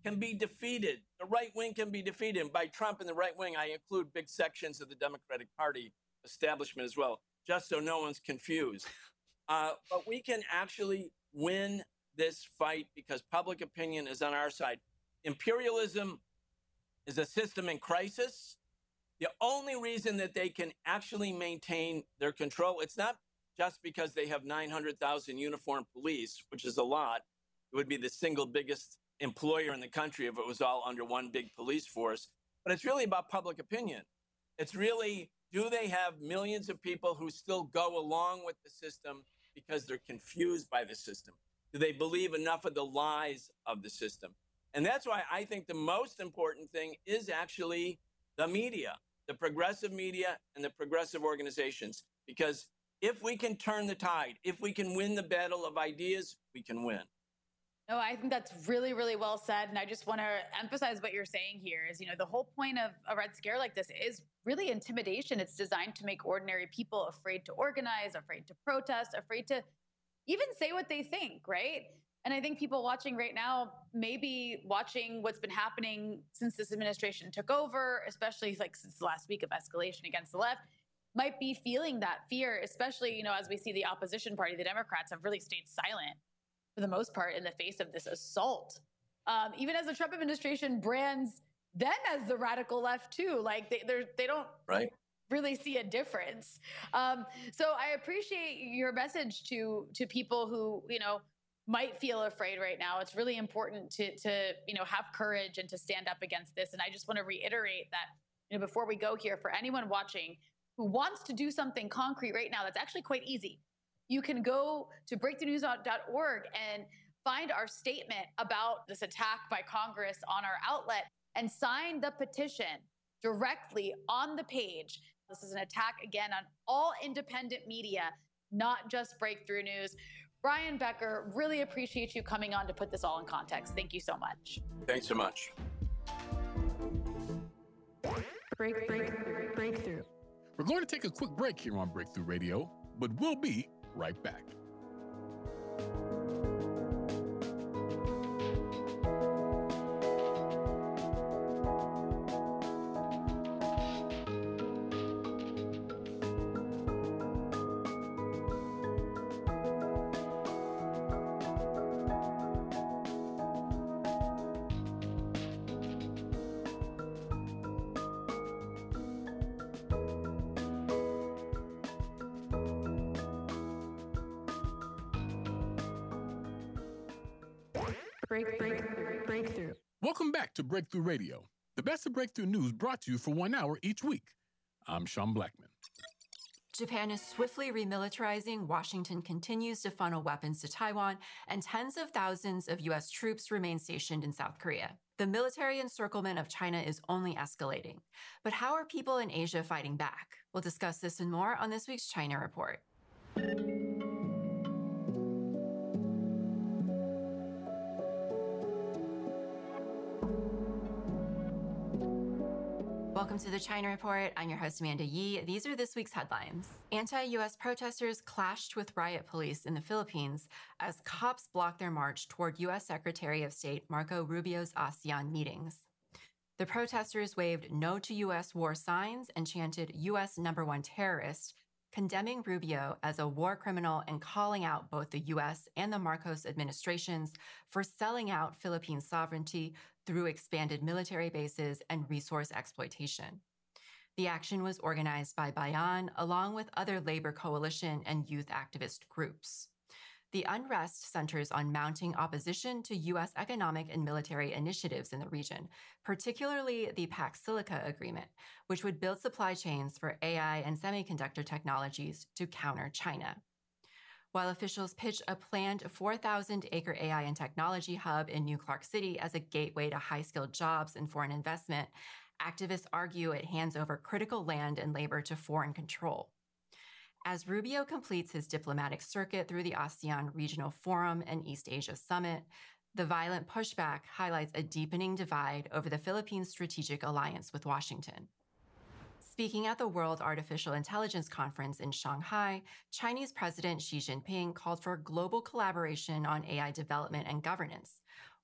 can be defeated. The right wing can be defeated. And by Trump and the right wing, I include big sections of the Democratic Party establishment as well, just so no one's confused. But we can actually win this fight because public opinion is on our side. Imperialism is a system in crisis. The only reason that they can actually maintain their control, it's not just because they have 900,000 uniformed police, which is a lot. It would be the single biggest employer in the country if it was all under one big police force. But it's really about public opinion. It's really, do they have millions of people who still go along with the system because they're confused by the system? Do they believe enough of the lies of the system? And that's why I think the most important thing is actually the media, the progressive media and the progressive organizations. Because if we can turn the tide, if we can win the battle of ideas, we can win. No, I think that's really, really well said. And I just want to emphasize what you're saying here is, the whole point of a Red Scare like this is really intimidation. It's designed to make ordinary people afraid to organize, afraid to protest, afraid to even say what they think, right? And I think people watching right now, maybe watching what's been happening since this administration took over, especially like since the last week of escalation against the left, might be feeling that fear, especially, as we see the opposition party, the Democrats have really stayed silent for the most part in the face of this assault. Even as the Trump administration brands them as the radical left too, like they don't really see a difference. So I appreciate your message to people who, might feel afraid right now. It's really important to have courage and to stand up against this. And I just want to reiterate that, before we go here, for anyone watching who wants to do something concrete right now, that's actually quite easy. You can go to breakthrough.org and find our statement about this attack by Congress on our outlet and sign the petition directly on the page. This is an attack, again, on all independent media, not just Breakthrough News. Brian Becker, really appreciate you coming on to put this all in context. Thank you so much. Thanks so much. Breakthrough. We're going to take a quick break here on Breakthrough Radio, but we'll be right back. Breakthrough. Welcome back to Breakthrough Radio, the best of breakthrough news brought to you for 1 hour each week. I'm Sean Blackman. Japan is swiftly remilitarizing, Washington continues to funnel weapons to Taiwan, and tens of thousands of U.S. troops remain stationed in South Korea. The military encirclement of China is only escalating. But how are people in Asia fighting back? We'll discuss this and more on this week's China Report. Welcome to the China Report. I'm your host, Amanda Yee. These are this week's headlines. Anti-U.S. protesters clashed with riot police in the Philippines as cops blocked their march toward U.S. Secretary of State Marco Rubio's ASEAN meetings. The protesters waved "No to U.S. war" signs and chanted "U.S. #1 terrorist," condemning Rubio as a war criminal and calling out both the U.S. and the Marcos administrations for selling out Philippine sovereignty through expanded military bases and resource exploitation. The action was organized by Bayan, along with other labor coalition and youth activist groups. The unrest centers on mounting opposition to U.S. economic and military initiatives in the region, particularly the Pax Silica agreement, which would build supply chains for AI and semiconductor technologies to counter China. While officials pitch a planned 4,000-acre AI and technology hub in New Clark City as a gateway to high-skilled jobs and foreign investment, activists argue it hands over critical land and labor to foreign control. As Rubio completes his diplomatic circuit through the ASEAN Regional Forum and East Asia Summit, the violent pushback highlights a deepening divide over the Philippines' strategic alliance with Washington. Speaking at the World Artificial Intelligence Conference in Shanghai, Chinese President Xi Jinping called for global collaboration on AI development and governance,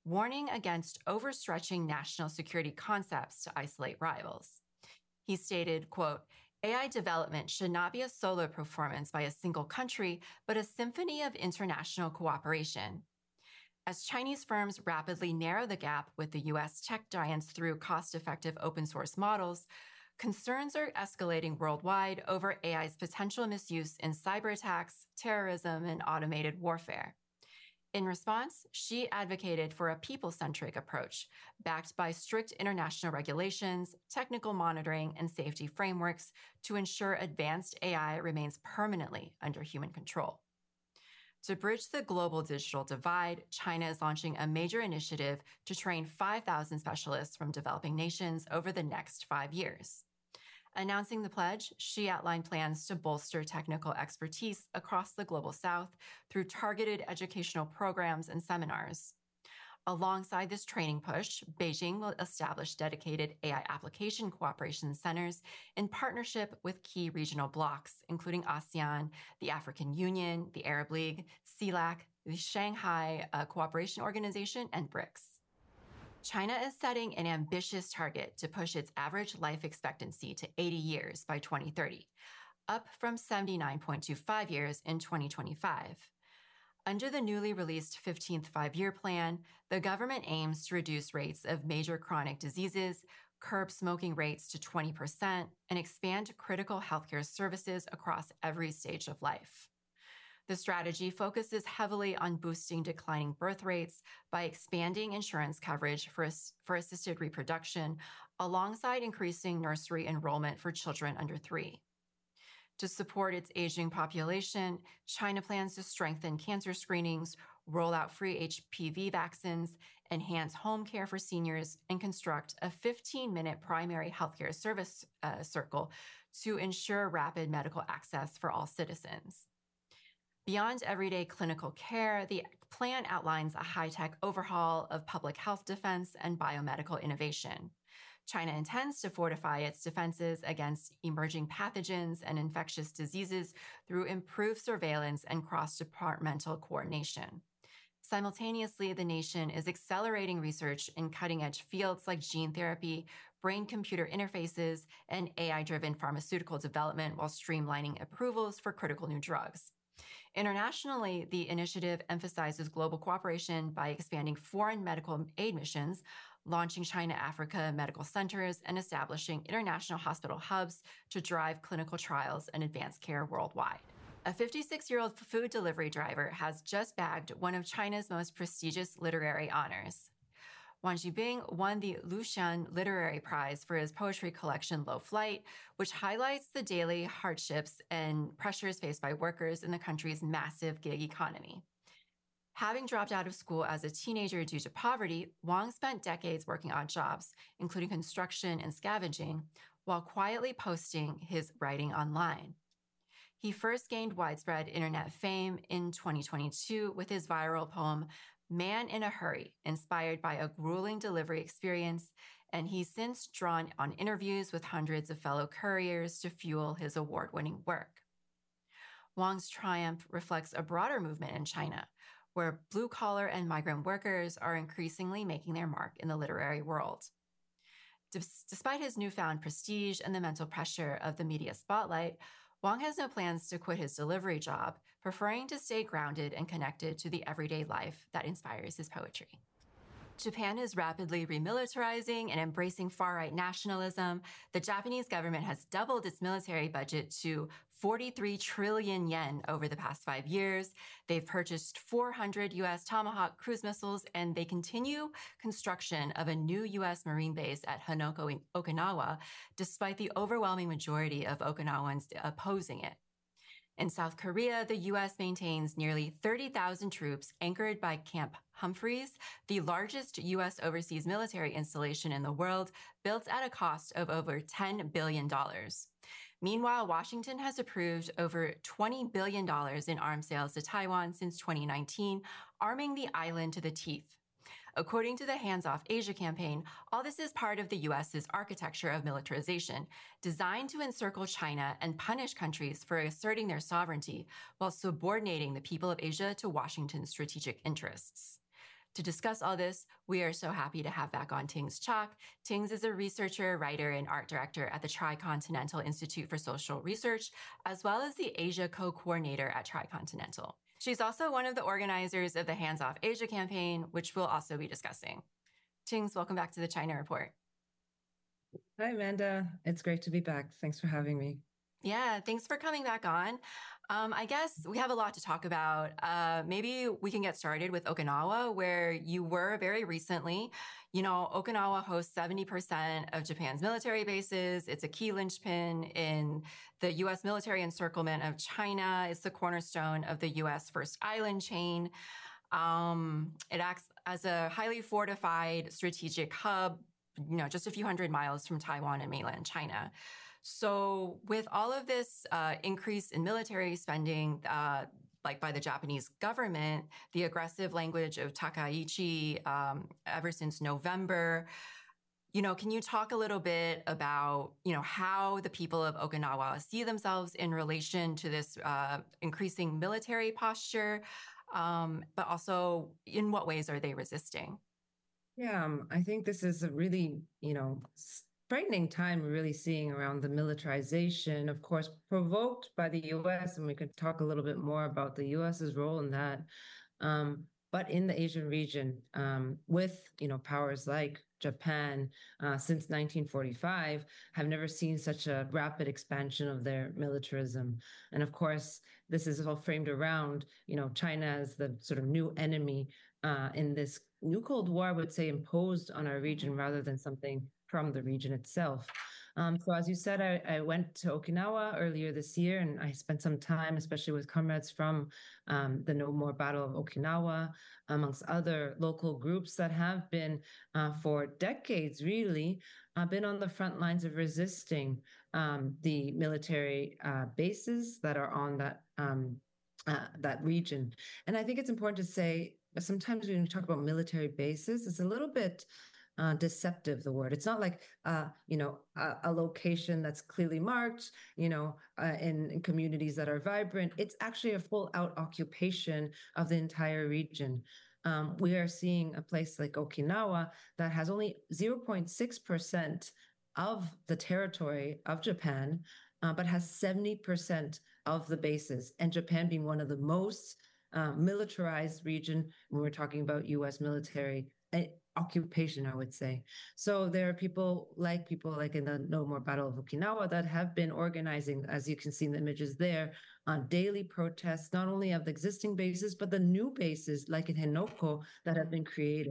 warning against overstretching national security concepts to isolate rivals. He stated, quote, AI development should not be a solo performance by a single country, but a symphony of international cooperation. As Chinese firms rapidly narrow the gap with the US tech giants through cost-effective open source models, concerns are escalating worldwide over AI's potential misuse in cyber attacks, terrorism, and automated warfare. In response, Xi advocated for a people-centric approach, backed by strict international regulations, technical monitoring, and safety frameworks to ensure advanced AI remains permanently under human control. To bridge the global digital divide, China is launching a major initiative to train 5,000 specialists from developing nations over the next 5 years. Announcing the pledge, Xi outlined plans to bolster technical expertise across the Global South through targeted educational programs and seminars. Alongside this training push, Beijing will establish dedicated AI application cooperation centers in partnership with key regional blocs, including ASEAN, the African Union, the Arab League, CELAC, the Shanghai Cooperation Organization, and BRICS. China is setting an ambitious target to push its average life expectancy to 80 years by 2030, up from 79.25 years in 2025. Under the newly released 15th Five-Year Plan, the government aims to reduce rates of major chronic diseases, curb smoking rates to 20%, and expand critical healthcare services across every stage of life. The strategy focuses heavily on boosting declining birth rates by expanding insurance coverage for assisted reproduction, alongside increasing nursery enrollment for children under 3. To support its aging population, China plans to strengthen cancer screenings, roll out free HPV vaccines, enhance home care for seniors, and construct a 15-minute primary healthcare service circle to ensure rapid medical access for all citizens. Beyond everyday clinical care, the plan outlines a high-tech overhaul of public health defense and biomedical innovation. China intends to fortify its defenses against emerging pathogens and infectious diseases through improved surveillance and cross-departmental coordination. Simultaneously, the nation is accelerating research in cutting-edge fields like gene therapy, brain-computer interfaces, and AI-driven pharmaceutical development while streamlining approvals for critical new drugs. Internationally, the initiative emphasizes global cooperation by expanding foreign medical aid missions, launching China-Africa medical centers, and establishing international hospital hubs to drive clinical trials and advance care worldwide. A 56-year-old food delivery driver has just bagged one of China's most prestigious literary honors. Wang Jibing won the Luxian Literary Prize for his poetry collection Low Flight, which highlights the daily hardships and pressures faced by workers in the country's massive gig economy. Having dropped out of school as a teenager due to poverty, Wang spent decades working odd jobs, including construction and scavenging, while quietly posting his writing online. He first gained widespread internet fame in 2022 with his viral poem, Man in a Hurry, inspired by a grueling delivery experience, and he's since drawn on interviews with hundreds of fellow couriers to fuel his award-winning work. Wang's triumph reflects a broader movement in China, where blue-collar and migrant workers are increasingly making their mark in the literary world. Despite his newfound prestige and the mental pressure of the media spotlight, Wang has no plans to quit his delivery job, preferring to stay grounded and connected to the everyday life that inspires his poetry. Japan is rapidly remilitarizing and embracing far-right nationalism. The Japanese government has doubled its military budget to 43 trillion yen over the past 5 years. They've purchased 400 U.S. Tomahawk cruise missiles, and they continue construction of a new U.S. Marine base at Hanoko in Okinawa, despite the overwhelming majority of Okinawans opposing it. In South Korea, the U.S. maintains nearly 30,000 troops anchored by Camp Humphreys, the largest U.S. overseas military installation in the world, built at a cost of over $10 billion. Meanwhile, Washington has approved over $20 billion in arms sales to Taiwan since 2019, arming the island to the teeth. According to the Hands Off Asia campaign, all this is part of the U.S.'s architecture of militarization, designed to encircle China and punish countries for asserting their sovereignty while subordinating the people of Asia to Washington's strategic interests. To discuss all this, we are so happy to have back on Tings Chalk. Tings is a researcher, writer, and art director at the Tricontinental Institute for Social Research, as well as the Asia co-coordinator at Tricontinental. She's also one of the organizers of the Hands Off Asia campaign, which we'll also be discussing. Tings, welcome back to the China Report. Hi, Amanda. It's great to be back. Thanks for having me. Yeah, thanks for coming back on. I guess we have a lot to talk about. Maybe we can get started with Okinawa, where you were very recently. You know, Okinawa hosts 70% of Japan's military bases. It's a key linchpin in the U.S. military encirclement of China. It's the cornerstone of the U.S. First Island chain. It acts as a highly fortified strategic hub, you know, just a few hundred miles from Taiwan and mainland China. So with all of this increase in military spending, like by the Japanese government, the aggressive language of Takaichi ever since November, you know, can you talk a little bit about, you know, how the people of Okinawa see themselves in relation to this increasing military posture, but also in what ways are they resisting? Yeah, I think this is a really, you know, frightening time we're really seeing around the militarization, of course, provoked by the U.S., and we could talk a little bit more about the U.S.'s role in that. But in the Asian region, with, you know, powers like Japan since 1945 have never seen such a rapid expansion of their militarism. And of course, this is all framed around, you know, China as the sort of new enemy in this new Cold War, I would say, imposed on our region rather than something from the region itself. So as you said, I went to Okinawa earlier this year, and I spent some time, especially with comrades from the No More Battle of Okinawa, amongst other local groups that have been, for decades, really, been on the front lines of resisting the military bases that are on that region. And I think it's important to say, sometimes when we talk about military bases, it's a little bit deceptive, the word. It's not like, you know, a location that's clearly marked, you know, in communities that are vibrant. It's actually a full out occupation of the entire region. We are seeing a place like Okinawa that has only 0.6% of the territory of Japan, but has 70% of the bases, and Japan being one of the most militarized region when we're talking about U.S. military occupation, I would say. So there are people like in the No More Battle of Okinawa that have been organizing, as you can see in the images there, on daily protests, not only of the existing bases, but the new bases like in Henoko that have been created.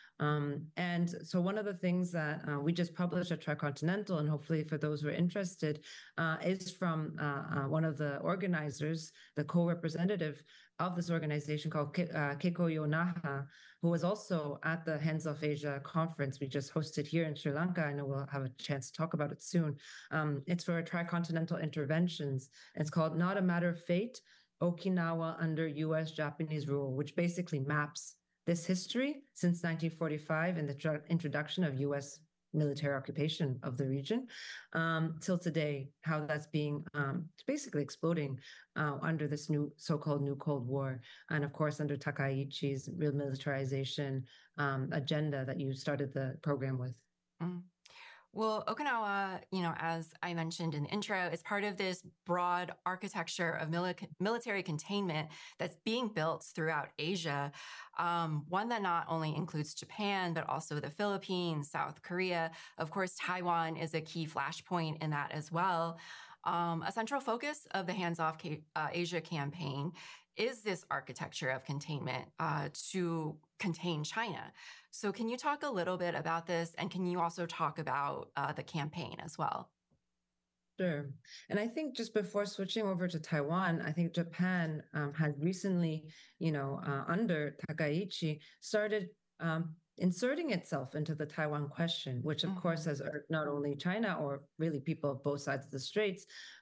And so one of the things that we just published at Tricontinental, and hopefully for those who are interested, is from one of the organizers, the co-representative of this organization called Keiko Yonaha, who was also at the Hands Off Asia conference we just hosted here in Sri Lanka. I know we'll have a chance to talk about it soon. It's for Tricontinental Interventions. It's called Not a Matter of Fate, Okinawa Under U.S.-Japanese Rule, which basically maps this history since 1945 and the introduction of U.S. military occupation of the region till today, how that's being basically exploding under this new so-called New Cold War. And of course, under Takaichi's real militarization agenda that you started the program with. Mm. Well, Okinawa, you know, as I mentioned in the intro, is part of this broad architecture of military containment that's being built throughout Asia, one that not only includes Japan, but also the Philippines, South Korea. Of course, Taiwan is a key flashpoint in that as well. A central focus of the Hands Off Asia campaign is this architecture of containment to contain China. So can you talk a little bit about this? And can you also talk about the campaign as well? Sure. And I think just before switching over to Taiwan, I think Japan had recently, you know, under Takaichi, started inserting itself into the Taiwan question, which of course has irked not only China or really people of both sides of the straits,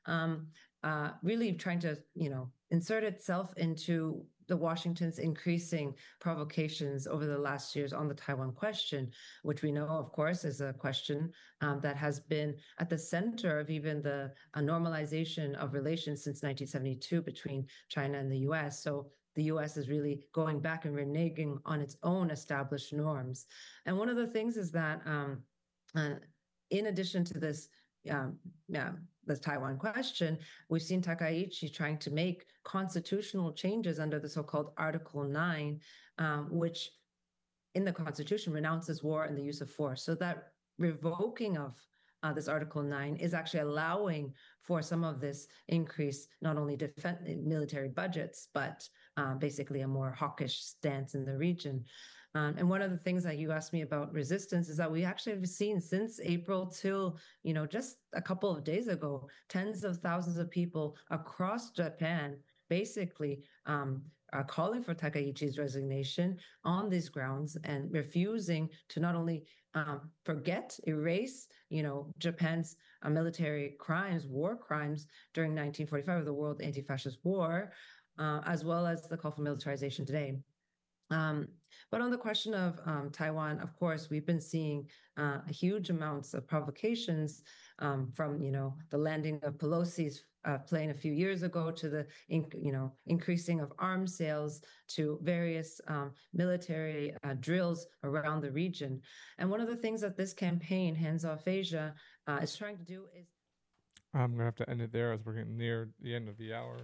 really trying to, you know, insert itself into the Washington's increasing provocations over the last years on the Taiwan question, which we know, of course, is a question that has been at the center of even the normalization of relations since 1972 between China and the U.S. So the U.S. is really going back and reneging on its own established norms. And one of the things is that in addition to this, the Taiwan question, we've seen Takaichi trying to make constitutional changes under the so-called Article 9, which in the Constitution renounces war and the use of force. So that revoking of this Article 9 is actually allowing for some of this increase, not only military budgets, but basically a more hawkish stance in the region. And one of the things that you asked me about resistance is that we actually have seen since April till, just a couple of days ago, tens of thousands of people across Japan basically are calling for Takaichi's resignation on these grounds and refusing to not only erase, Japan's military crimes, war crimes during 1945, the World Anti-Fascist War, as well as the call for militarization today. But on the question of Taiwan, of course, we've been seeing huge amounts of provocations from, the landing of Pelosi's plane a few years ago to the, increasing of arms sales to various military drills around the region. And one of the things that this campaign, Hands Off Asia, is trying to do is... I'm going to have to end it there as we're getting near the end of the hour.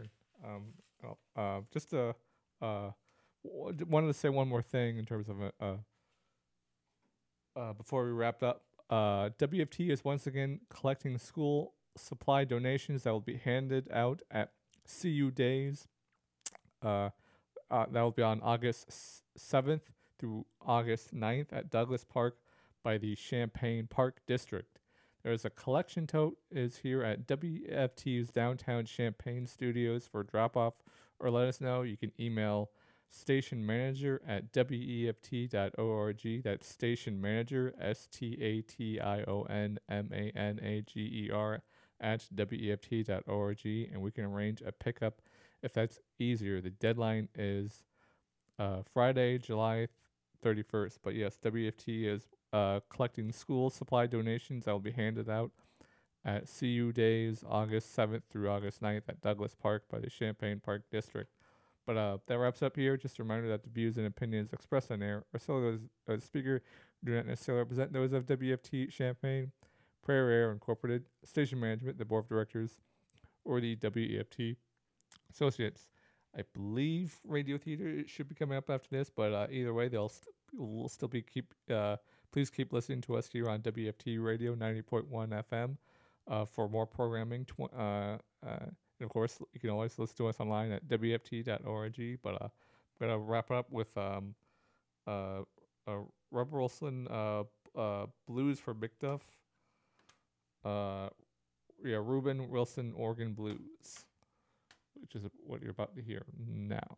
Wanted to say one more thing in terms of before we wrap up. WFT is once again collecting school supply donations that will be handed out at CU Days. That will be on August 7th through August 9th at Douglas Park by the Champaign Park District. There's a collection tote is here at WFT's downtown Champaign studios for drop-off, or let us know. You can email station manager at weft.org. That's station manager, STATIONMANAGER at weft.org, and we can arrange a pickup if that's easier. The deadline is Friday, July 31st. But yes, WFT is collecting school supply donations that will be handed out at CU Days, August 7th through August 9th at Douglas Park by the Champaign Park District. But that wraps up here. Just a reminder that the views and opinions expressed on air or solely as a speaker do not necessarily represent those of WFT Champaign, Prairie Air Incorporated, Station Management, the Board of Directors, or the WEFT Associates. I believe Radio Theater should be coming up after this, but either way, we'll still be please keep listening to us here on WFT Radio 90.1 FM for more programming. And of course, you can always listen to us online at wft.org. But I'm going to wrap up with Rubber Wilson Blues for McDuff. Reuben Wilson Organ Blues, which is what you're about to hear now.